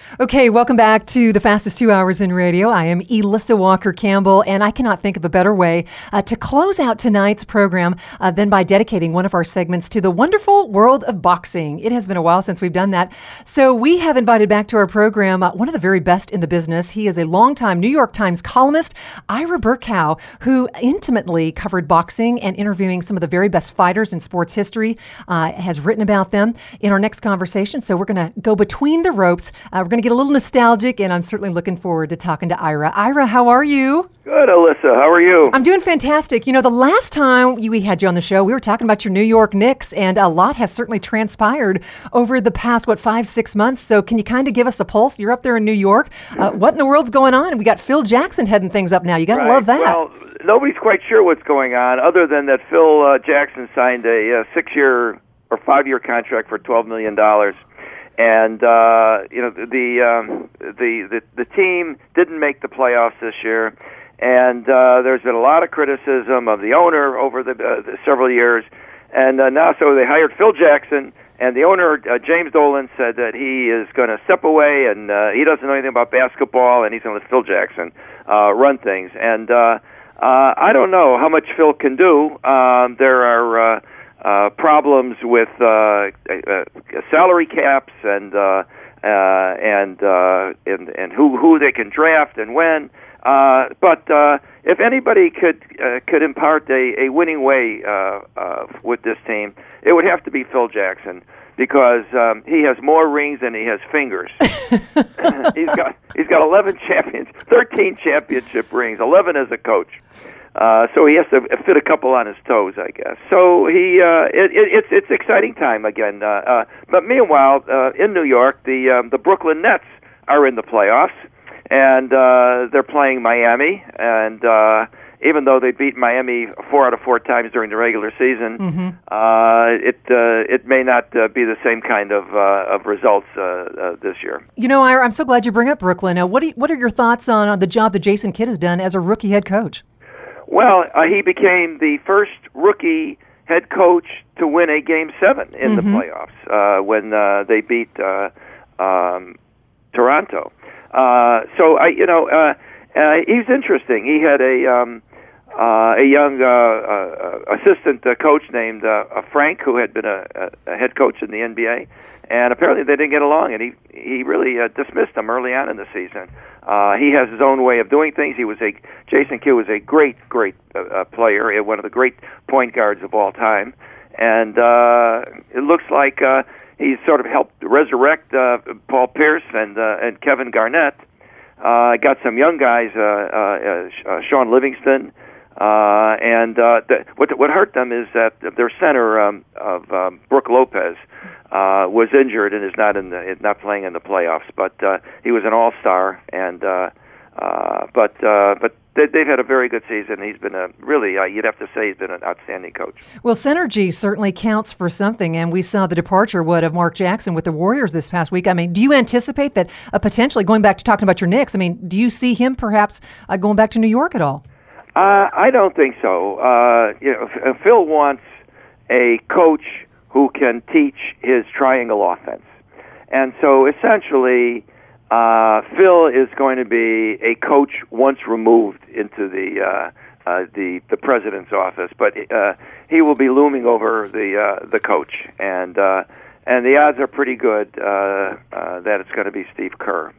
Okay, welcome back to the fastest 2 hours in radio. I am Elissa Walker-Campbell, and I cannot think of a better way to close out tonight's program than by dedicating one of our segments to the wonderful world of boxing. It has been a while since we've done that. So we have invited back to our program one of the very best in the business. He is a longtime New York Times columnist, Ira Berkow, who intimately covered boxing and interviewing some of the very best fighters in sports history, has written about them in our next conversation. So we're going to go between the ropes. We're going to get a little nostalgic, and I'm certainly looking forward to talking to Ira. Ira, how are you? Good, Alyssa. How are you? I'm doing fantastic. You know, the last time we had you on the show, we were talking about your New York Knicks, and a lot has certainly transpired over the past, 5-6 months. So can you kind of give us a pulse? You're up there in New York. What in the world's going on? And we got Phil Jackson heading things up now. You got to love that. Well, nobody's quite sure what's going on, other than that Phil Jackson signed a 6-year or 5-year contract for $12 million. And the team didn't make the playoffs this year, and there's been a lot of criticism of the owner over the several years. And now, so they hired Phil Jackson, and the owner, James Dolan, said that he is going to step away, and he doesn't know anything about basketball, and he's going to let Phil Jackson run things. And I don't know how much Phil can do. There are problems with salary caps and who they can draft and when. But if anybody could impart a winning way with this team, it would have to be Phil Jackson, because he has more rings than he has fingers. He's got 13 championship rings, 11 as a coach. So he has to fit a couple on his toes, I guess. So it's exciting time again. But meanwhile, in New York, the Brooklyn Nets are in the playoffs, and they're playing Miami. And even though they beat Miami 4 out of 4 times during the regular season, it may not be the same kind of results this year. You know, Ira, I'm so glad you bring up Brooklyn. Now, what are your thoughts on the job that Jason Kidd has done as a rookie head coach? Well, he became the first rookie head coach to win a Game 7 in the playoffs when they beat Toronto. So he's interesting. He had a young assistant coach named Frank, who had been a head coach in the NBA, and apparently they didn't get along, and he really dismissed him early on in the season. He has his own way of doing things. Jason Kidd was a great player, one of the great point guards of all time, and it looks like he's sort of helped resurrect Paul Pierce and Kevin Garnett. Got some young guys, Sean Livingston, and what hurt them is that their center of Brook Lopez was injured and is not playing in the playoffs. But he was an all-star, and but they've had a very good season. He's been you'd have to say he's been an outstanding coach. Well, synergy certainly counts for something, and we saw the departure of Mark Jackson with the Warriors this past week. I mean, do you anticipate that potentially, going back to talking about your Knicks, I mean, do you see him perhaps going back to New York at all? I don't think so. Phil wants a coach who can teach his triangle offense. And so essentially, Phil is going to be a coach once removed into the president's office, but he will be looming over the coach, and the odds are pretty good that it's going to be Steve Kerr,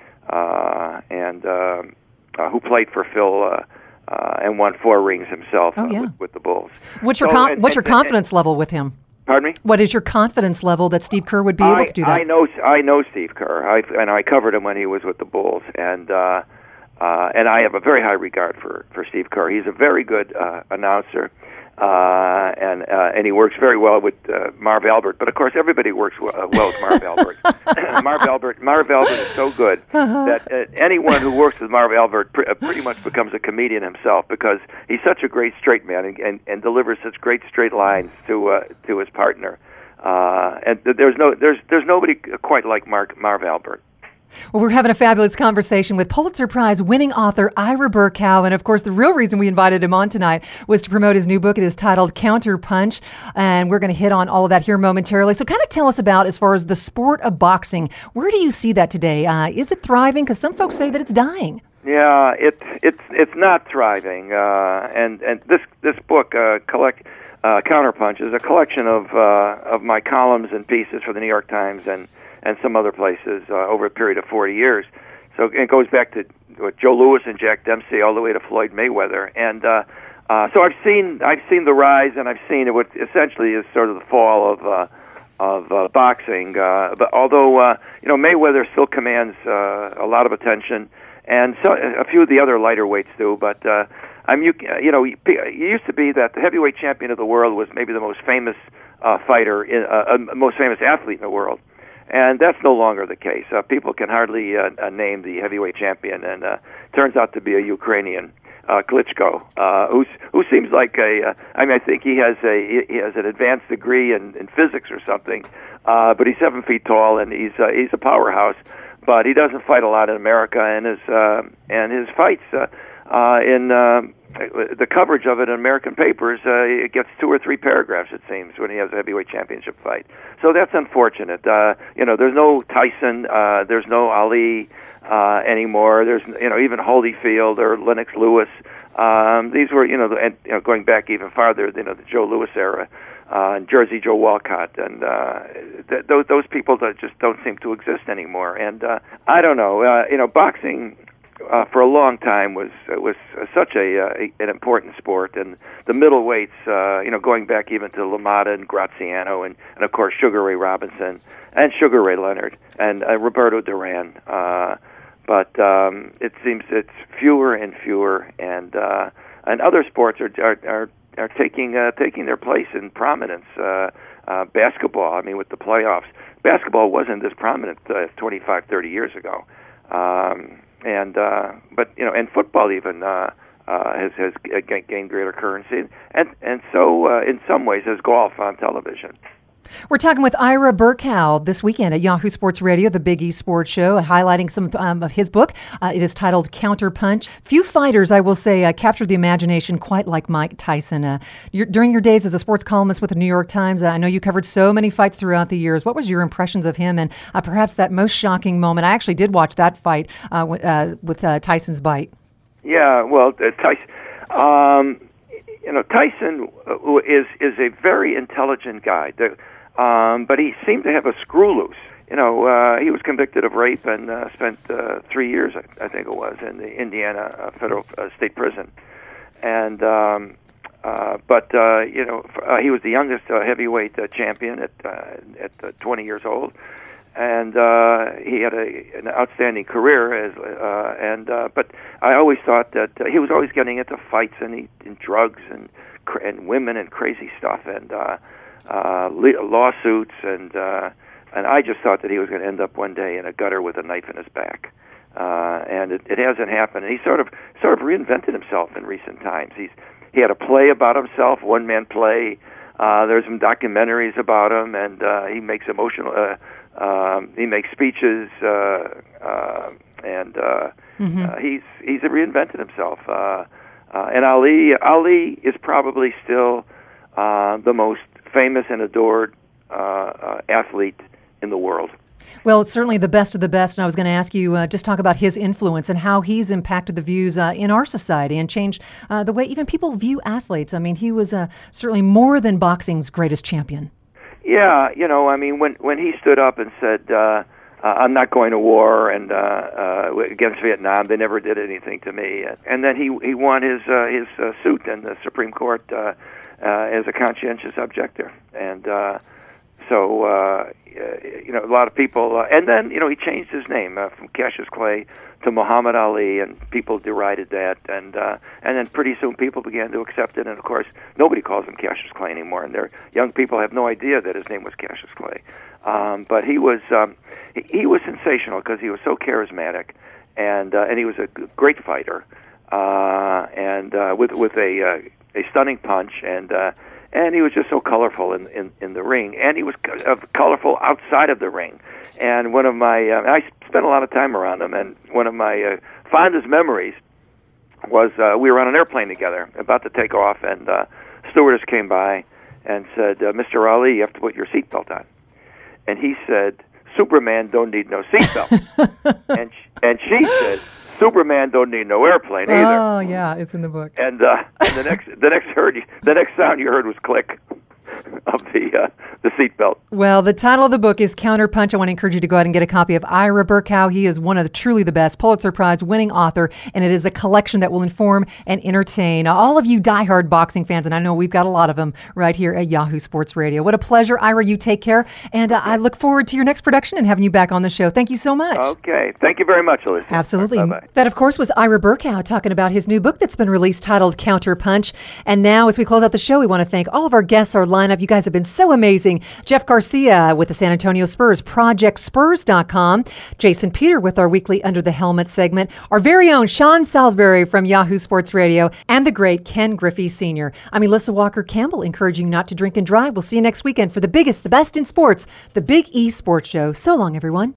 who played for Phil and won 4 rings himself with the Bulls. What's your confidence level with him? Pardon me? What is your confidence level that Steve Kerr would be able to do that? I know Steve Kerr. I covered him when he was with the Bulls, and I have a very high regard for Steve Kerr. He's a very good announcer, and he works very well with Marv Albert. But of course, everybody works well with Marv Albert. Marv Albert is so good that anyone who works with Marv Albert pretty much becomes a comedian himself, because he's such a great straight man and delivers such great straight lines to his partner. And there's nobody quite like Marv Albert. Well, we're having a fabulous conversation with Pulitzer Prize winning author Ira Berkow. And of course, the real reason we invited him on tonight was to promote his new book. It is titled Counter Punch. And we're going to hit on all of that here momentarily. So kind of tell us about, as far as the sport of boxing, where do you see that today? Is it thriving? Because some folks say that it's dying. Yeah, it's not thriving. And this book, Counterpunch, is a collection of my columns and pieces for the New York Times and some other places over a period of 40 years. So it goes back to Joe Louis and Jack Dempsey all the way to Floyd Mayweather. And so I've seen the rise, and I've seen what essentially is sort of the fall of boxing. But although Mayweather still commands a lot of attention, and so a few of the other lighter weights do, but it used to be that the heavyweight champion of the world was maybe the most famous fighter, most famous athlete in the world. And that's no longer the case. People can hardly name the heavyweight champion, and turns out to be a Ukrainian, Klitschko, who seems like I think he has an advanced degree in physics or something, but he's 7 feet tall and he's a powerhouse. But he doesn't fight a lot in America, and his fights in the coverage of it in American papers, it gets 2 or 3 paragraphs, it seems, when he has a heavyweight championship fight. So that's unfortunate. There's no Tyson, there's no Ali anymore. There's even Holyfield or Lennox Lewis. These were going back even farther, the Joe Louis era, and Jersey Joe Walcott, and those people that just don't seem to exist anymore. And I don't know. Boxing for a long time was such an important sport, and the middleweights, going back even to LaMotta and Graziano, and of course Sugar Ray Robinson and Sugar Ray Leonard and Roberto Duran. But it seems it's fewer and fewer, and other sports are taking their place in prominence. Basketball, with the playoffs, basketball wasn't this prominent 25, 30 years ago. And football even has gained greater currency, and so in some ways has golf on television. We're talking with Ira Berkow this weekend at Yahoo Sports Radio, the Big E Sports Show, highlighting some of his book. It is titled Counter Punch. Few fighters, I will say, captured the imagination quite like Mike Tyson. During your days as a sports columnist with the New York Times, I know you covered so many fights throughout the years. What was your impressions of him, and perhaps that most shocking moment? I actually did watch that fight with Tyson's bite. Yeah, well, Tyson. Tyson is a very intelligent guy. But he seemed to have a screw loose. He was convicted of rape and spent 3 years, I think it was, in the Indiana federal state prison. And he was the youngest heavyweight champion at 20 years old, and he had an outstanding career. But I always thought that he was always getting into fights and drugs and women and crazy stuff and lawsuits, and I just thought that he was going to end up one day in a gutter with a knife in his back, and it hasn't happened. And he sort of reinvented himself in recent times. He had a play about himself, one-man play. There's some documentaries about him, and he makes he makes speeches, he's reinvented himself. And Ali is probably still the most famous and adored athlete in the world. Well, it's certainly the best of the best, and I was going to ask you just talk about his influence and how he's impacted the views in our society and changed the way even people view athletes. He was certainly more than boxing's greatest champion. Yeah, when he stood up and said, I'm not going to war and against Vietnam, they never did anything to me. And then he won his suit in the Supreme Court as a conscientious objector, and a lot of people. And then he changed his name from Cassius Clay to Muhammad Ali, and people derided that. And then pretty soon people began to accept it. And of course, nobody calls him Cassius Clay anymore, and their young people have no idea that his name was Cassius Clay. But he was sensational because he was so charismatic, and he was a great fighter, with a stunning punch, and and he was just so colorful in the ring, and he was colorful outside of the ring. And one of my, I spent a lot of time around him, and one of my fondest memories was we were on an airplane together, about to take off, and stewardess came by and said, Mr. Ali, you have to put your seatbelt on. And he said, Superman don't need no seatbelt. and she said, Superman don't need no airplane either. Oh yeah, it's in the book. And the next sound you heard was click of the seatbelt. Well, the title of the book is Counterpunch. I want to encourage you to go out and get a copy of Ira Berkow. He is one of truly the best Pulitzer Prize winning author, and it is a collection that will inform and entertain all of you diehard boxing fans, and I know we've got a lot of them right here at Yahoo Sports Radio. What a pleasure, Ira. You take care, and I look forward to your next production and having you back on the show. Thank you so much. Okay. Thank you very much, Elizabeth. Absolutely. Bye-bye. That, of course, was Ira Berkow talking about his new book that's been released titled Counterpunch. And now, as we close out the show, we want to thank all of our guests, our lineup. You guys have been so amazing. Jeff Garcia with the San Antonio Spurs, ProjectSpurs.com. Jason Peter with our weekly Under the Helmet segment. Our very own Sean Salisbury from Yahoo Sports Radio. And the great Ken Griffey Sr. I'm Elissa Walker Campbell, encouraging you not to drink and drive. We'll see you next weekend for the biggest, the best in sports, the Big E Sports Show. So long, everyone.